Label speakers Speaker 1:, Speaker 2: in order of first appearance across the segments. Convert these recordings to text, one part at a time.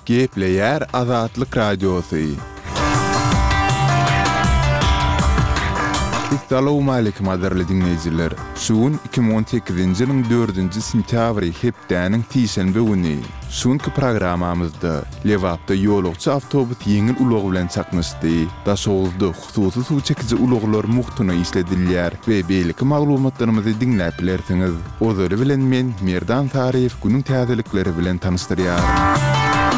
Speaker 1: Gepleyer Azatlyk Radiosu. Assalamu alaykum aderli dinleyijiler. Şuun 2018-nji ýylyň 4-nji sentýabry hepdäniň tiýşenbe güni. Şuňky programamyzda Lewapda ýolagçy awtobus ýeňil ulag bilen çaknaşdy. Daşowuzda hususy suw çekici ulaglar muhtuny işledilýär we beýleki maglumatlarymyzy dinläp bilersiňiz. Ozary bilen men Merdan Taryýew günüň täzelikleri bilen tanışdyrýar.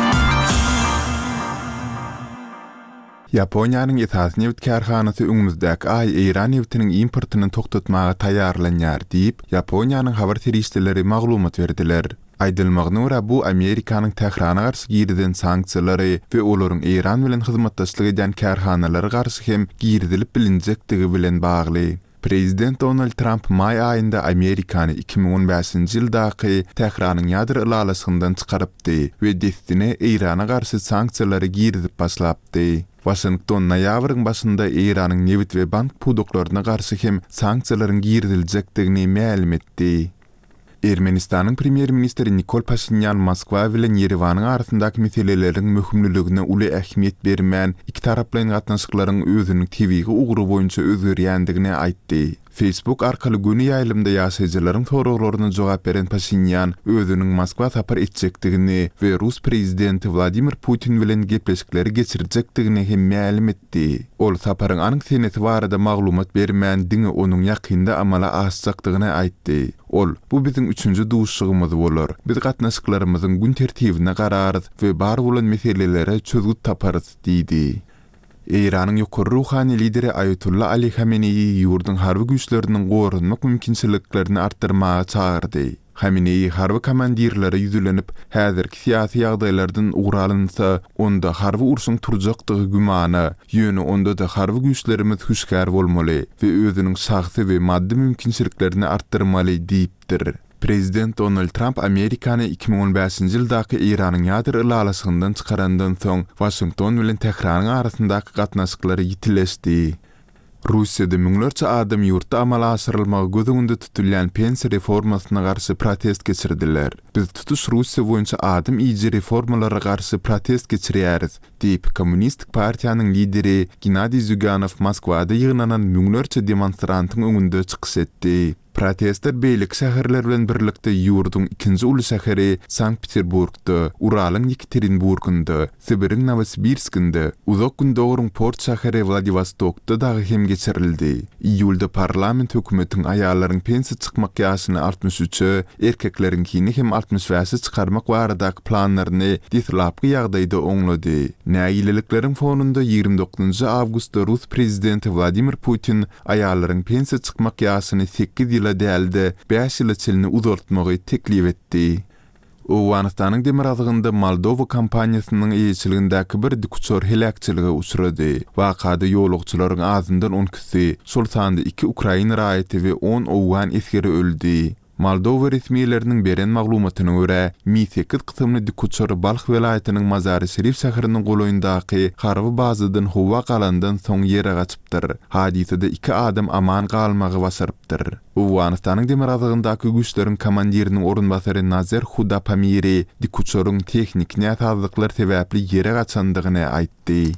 Speaker 1: Japonyanyň esas neft karhanasy öňümüzdäki ay Iran neftiniň importyny toktatmaga taýýarlanýar diýip Japonyanyň habar terişdeleri maglumat berdiler. Aýdylmagyna görä bu Amerikanyň Tehrana garşy girdilen sanksiýalary we olaryň Iran bilen hyzmatdaşlyk eden karhanalary garşy hem girdilip bilinjektigi bilen bagly. Prezident Donald Trump may aýynda Amerikany 2015-nji ýyldaky Tehranyň ýadyr ýalasyndan çykarypdy we destine Irana garşy sanksiýalary girdip başlapdy. Washington noýabryň başynda Iranyň neft we bank pudoklaryna garşy hem sanksiýalaryň girdiljekdigini ma'lum etdi. Ermenistanyň premier ministri Nikol Pashinyan Moskwa bilen Yerewanyň arasyndaky meseleleriň möhümliligine uly ähmiýet bermän iki taraplyň gatnaşyklaryň özüniň tebigi ugry boýunça özgerýändigini aýtdy. Facebook arkaly güni ýaýlymda ýaşaýjylaryň soraglaryna jogap beren Pashinyan özüniň Moskwa tapar etjekdigini we Rus prezidenti Vladimir Putin bilen gepleşikleri geçirjekdigini hem ma'lum etdi. Ol taparyň anyk seneti barada maglumat bermän diňe onuň ýakynda amala aşjakdygyny aýtdy. Ol, bu biziň üçünji duşugymyz bolar. Biz gatnaşyklarymyzyň gün tertibine gararys we bar bolan meselelere çözgüt taparys diýdi. Iranyň ýokary ruhany lideri Ayatullah Ali Khamenei ýurduň harby güýçleriniň gorunmak mümkinçiliklerini artdyrmaga çağırdy. Khamenei harby komandirleri ýüzlenip, häzirki syýasy ýagdaýlardan ugralynsa, onda harby urşuň turjakdygy gümany, ýöne onda da harby güýçlerimiz hüşkär bolmaly we özüniň şahsy we maddi mümkinçiliklerini artdyrmaly diýipdir. Prezident Donald Trump Amerikany 2015-nji ýyldaky Iranyň ýadyr ýalasyndan çykarandan soň Washington bilen Tehranyň arasyndaky gatnaşyklary ýitileşdi. Russiýada müňlerçe adam ýurtda amala aşyrylmagy gözüňde tutulýan pensiýa reformasyna garşy protest geçirdiler. Biz tutuş Russiýa boýunça adam iýji reformalara garşy protest geçirýäris diýip Kommunistik partiýanyň lideri Gennadiy Zyuganov Moskwada ýygnanan müňlerçe demonstrantyň öňünde çykyş etdi. Protestler beýlik şäherler bilen birlikde ýurduň ikinji uly şäheri Sankt-Peterburgda, Uralyň Yekaterinburgynda, Sibiryň Novosibirskinde, uzak gündogryň port şäheri Vladivostokda da hem geçirildi. Iýulda parlament hökümetiň aýallaryň pensiýa çykmak ýaşyny 63, erkeklerinkini hem 65-e çykarmak baradaky planlaryny ditlapky ýagdaýda oňlady. Näýilikleriň fonunda 29 awgustda Rus prezidenti Vladimir Putin aýallaryň pensiýa çykmak ýaşyny 8 ýyla däldi 5 ýyla çelini uzartmagy teklip etdi. Owganystanyň demir azygynda Moldova kampaniýasynyň eýçiligindäki bir dikuçor helakçylyga uçrady. Wakada ýolagçylaryň azyndan 10 kişi, şol sanda 2 Ukraina raýaty we 10 owgan eskeri öldü. Moldova resmiýetleriniň beren maglumatyna görä, Mi-8 kysymly dikuçor Balx welaýatynyň Mazary Şerif şäheriniň goloýundaky harby bazadan howa galandan soň ýere gaçypdyr. Hadisede 2 adam aman galmagy basarypdyr. Owganystanyň demir azygyndaky güýçleriň komandiriniň orunbasary Nazer Hudapamiri dikuçoryň tehnik näsazlyklar sebäpli ýere gaçandygyny aýtdy.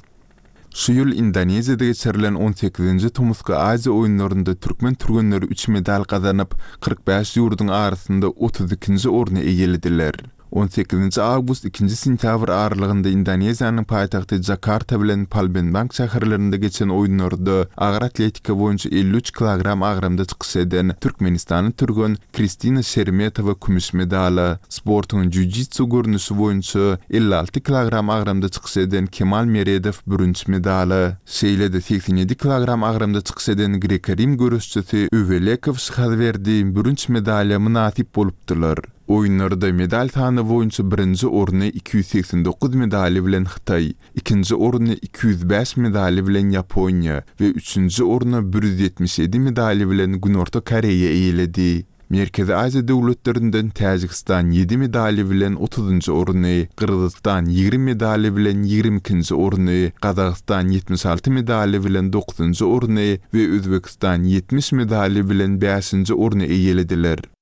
Speaker 1: Şu ýyl Indoneziýada geçirilen 18-nji Tumuska Aziýa oýunlarynda türkmen türgenleri 3 medal gazanyp 45 ýurduň arasynda 32-nji orny egellediler. 18 awgust 2 sentýabr aralygynda Indoneziýanyň paýtagty Jakarta bilen Palembang şäherlerinde geçen oýunlarda agyr atletika boýunça 53 kilogram agramda çykyş eden Türkmenistanyň türgen Kristina Şermetova kümüş medala, sportyň jiu-jitsu görnüşi boýunça 56 kilogram agramda çykyş eden Kemal Meredow bürünç medala, şeýlede 87 kilogram agramda çykyş eden Grek-Rim görüşçüsi Övelekov şahberdi bürünç medalya munasip bolupdylar. Oýunlarda medal sany boýunça birinji orny 289 medali bilen Hytaý, ikinji orny 205 medali bilen Ýaponiýa we üçünji orny 177 medali bilen Günorta Koreýa eýledi. Merkezi Aziýa döwletlerinden Täjikistan 7 medali bilen 30-njy orny, Kyrgyzstan 20 medali bilen 22-nji orny, Kazakystan 76 medali bilen 9-njy orny we Özbekistan 70 medali bilen 5-nji orny eýlediler.